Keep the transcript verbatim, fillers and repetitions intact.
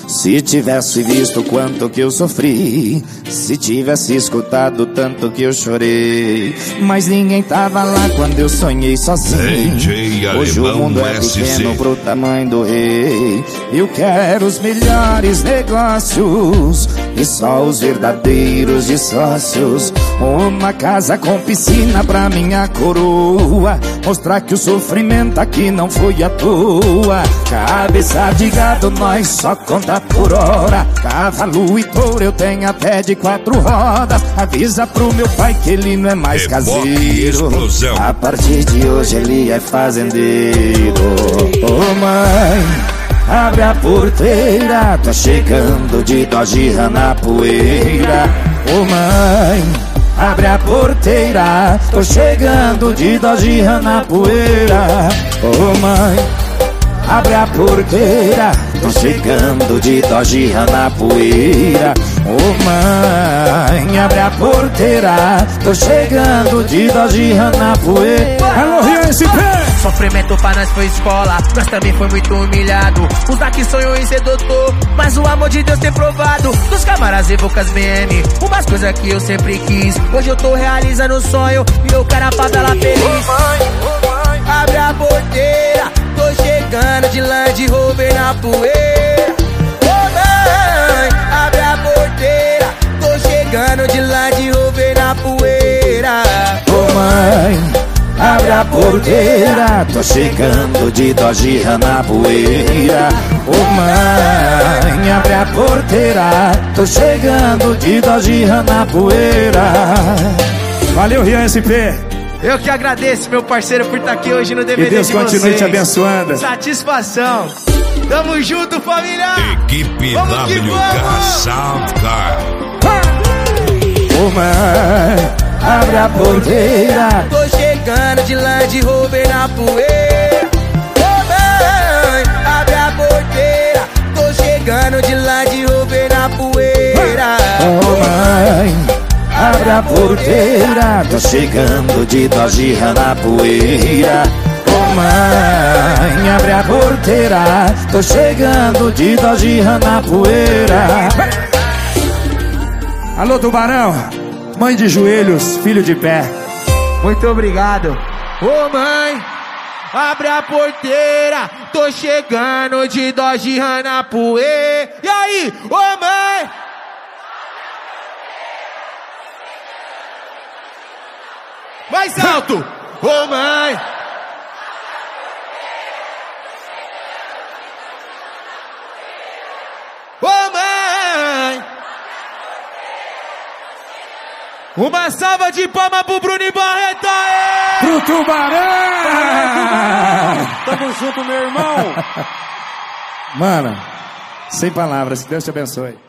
Se tivesse visto quanto que eu sofri, se tivesse escutado tanto que eu chorei. Mas ninguém tava lá quando eu sonhei sozinho. Hoje o mundo é pequeno pro tamanho do rei. Eu quero os melhores negócios e só os verdadeiros de sócios. Uma casa com piscina pra minha coroa, mostrar que o sofrimento aqui não foi à toa. Cabeça de gado nós só conta por hora. Cavalo e touro eu tenho até de quatro rodas. Avisa pro meu pai que ele não é mais caseiro. A partir de hoje ele é fazendeiro. Ô mãe, abre a porteira, tô chegando de Dodge Ram na poeira. Ô mãe, abre a porteira, tô chegando de Dodge Ram na poeira. Ô mãe, abre a porteira, tô chegando de Dodge Ram na poeira. Ô mãe, abre a porteira, tô chegando de Dodge Ram na poeira. Alô, Rian S P! Sofrimento pra nós foi escola, nós também foi muito humilhado. Os daqui sonhou em ser doutor, mas o amor de Deus tem provado. Dos camaradas evocas B M, umas coisas que eu sempre quis. Hoje eu tô realizando o sonho e eu quero a favela feliz. Ô mãe, ô mãe, abre a porteira, tô chegando de Land Rover na poeira. Ô mãe, abre a porteira, tô chegando de Land Rover na poeira. Ô mãe, abre a porteira, tô chegando de Dodge Ram na poeira. Ô mãe, abre a porteira, tô chegando de Dodge Ram na poeira. Valeu, Rian S P! Eu que agradeço, meu parceiro, por estar aqui hoje no D V D Que Deus de continue vocês. te abençoando. Satisfação. Tamo junto, família. Equipe W K Soundcar. Ô mãe, abre a porteira, tô chegando de Land Rover na poeira. Ô mãe, abre a porteira, tô chegando de Land Rover na poeira. ô mãe, abre a porteira, tô chegando de Dodge Ram na poeira. Ô mãe, abre a porteira, tô chegando de Dodge Ram na poeira. Alô, Tubarão! Mãe de joelhos, filho de pé. Muito obrigado. Ô mãe, abre a porteira, tô chegando de Dodge Ram na poeira. E aí, ô mãe? Mais alto! Ô mãe! Ô mãe! Uma salva de palmas pro Bruno e Barreto! Aê! Pro Tubarão! Tamo junto, meu irmão! Mano, sem palavras, que Deus te abençoe.